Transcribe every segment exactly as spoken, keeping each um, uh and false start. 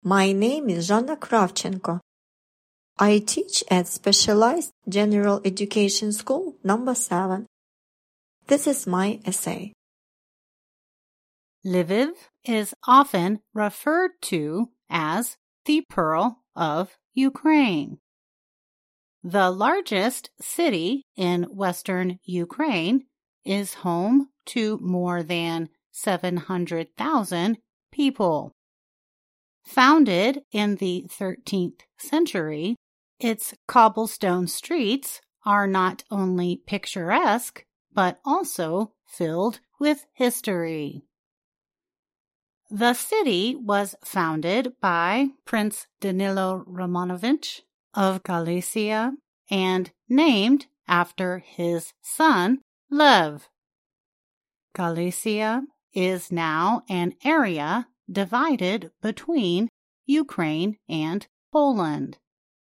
My name is Zhanna Kravchenko. I teach at Specialized General Education School number seven. This is my essay. Lviv is often referred to as the Pearl of Ukraine. The largest city in western Ukraine is home to more than seven hundred thousand people. Founded in the thirteenth century, its cobblestone streets are not only picturesque, but also filled with history. The city was founded by Prince Danilo Romanovich of Galicia and named after his son, Lev. Galicia is now an area divided between Ukraine and Poland.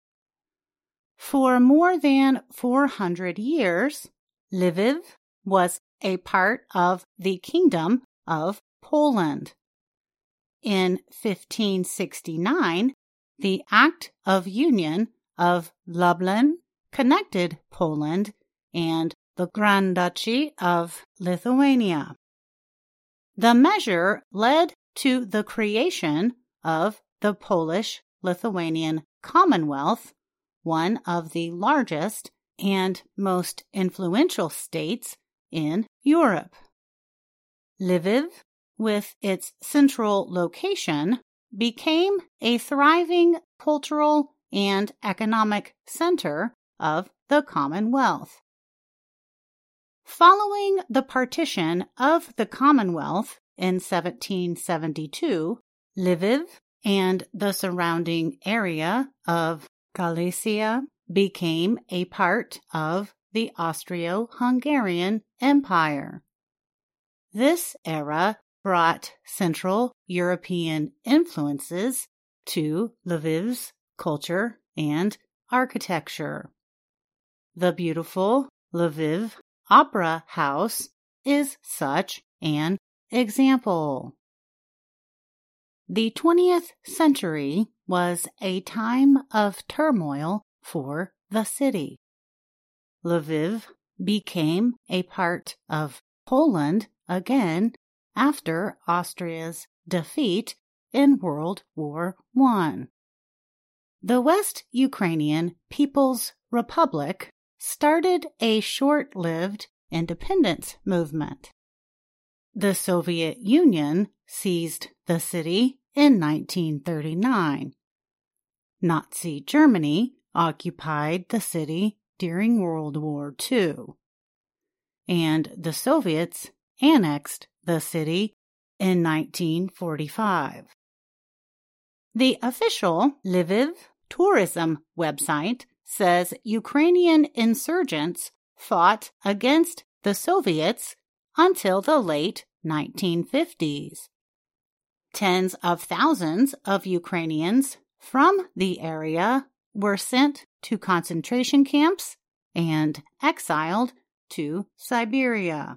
For more than four hundred years, Lviv was a part of the Kingdom of Poland. In fifteen sixty-nine, the Act of Union of Lublin connected Poland and the Grand Duchy of Lithuania. The measure led to the creation of the Polish-Lithuanian Commonwealth, one of the largest and most influential states in Europe. Lviv, with its central location, became a thriving cultural and economic center of the Commonwealth. Following the partition of the Commonwealth in seventeen seventy-two, Lviv and the surrounding area of Galicia became a part of the Austro-Hungarian Empire. This era brought Central European influences to Lviv's culture and architecture. The beautiful Lviv Opera House is such an example. The twentieth century was a time of turmoil for the city. Lviv became a part of Poland again after Austria's defeat in World War One. The West Ukrainian People's Republic started a short-lived independence movement. The Soviet Union seized the city in nineteen thirty-nine. Nazi Germany occupied the city during World War Two, and the Soviets annexed the city in nineteen forty-five. The official Lviv tourism website says Ukrainian insurgents fought against the Soviets until the late nineteen fifties. Tens of thousands of Ukrainians from the area were sent to concentration camps and exiled to Siberia.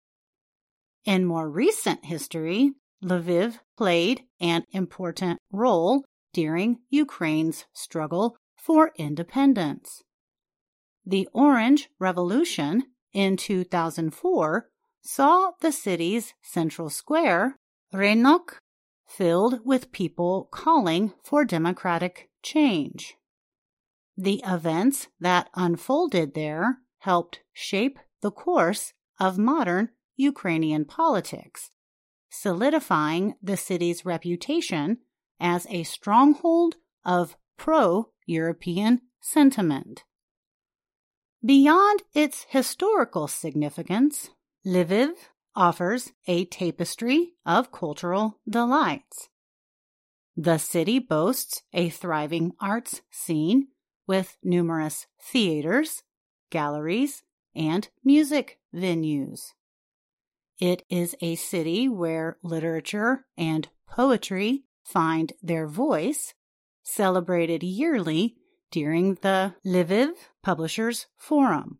In more recent history, Lviv played an important role during Ukraine's struggle for independence. The Orange Revolution in two thousand four saw the city's central square, Rynok, filled with people calling for democratic change. The events that unfolded there helped shape the course of modern Ukrainian politics, solidifying the city's reputation as a stronghold of pro-European sentiment. Beyond its historical significance, Lviv offers a tapestry of cultural delights. The city boasts a thriving arts scene with numerous theaters, galleries, and music venues. It is a city where literature and poetry find their voice, celebrated yearly during the Lviv Publishers Forum.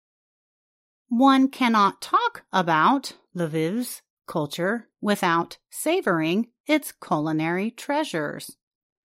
One cannot talk about Lviv's culture without savoring its culinary treasures.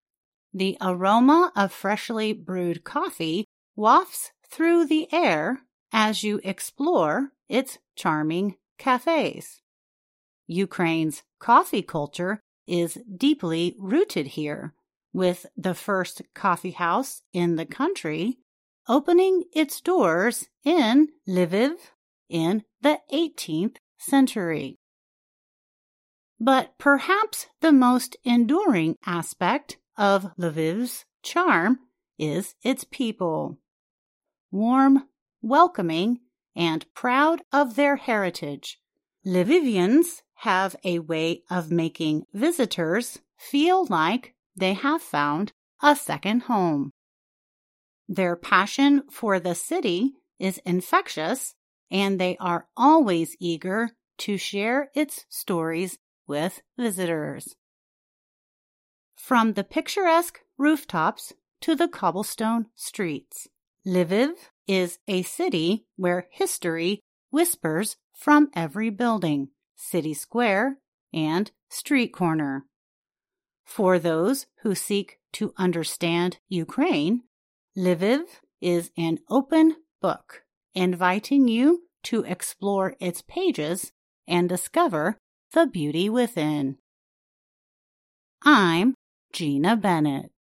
The aroma of freshly brewed coffee wafts through the air as you explore its charming cafes. Ukraine's coffee culture is deeply rooted here, with the first coffee house in the country opening its doors in Lviv in the eighteenth century. But perhaps the most enduring aspect of Lviv's charm is its people. Warm, welcoming, and proud of their heritage, Lvivians have a way of making visitors feel like they have found a second home. Their passion for the city is infectious, and they are always eager to share its stories with visitors. From the picturesque rooftops to the cobblestone streets, Lviv is a city where history whispers from every building, city square, and street corner. For those who seek to understand Ukraine, Lviv is an open book, inviting you to explore its pages and discover the beauty within. I'm Gina Bennett.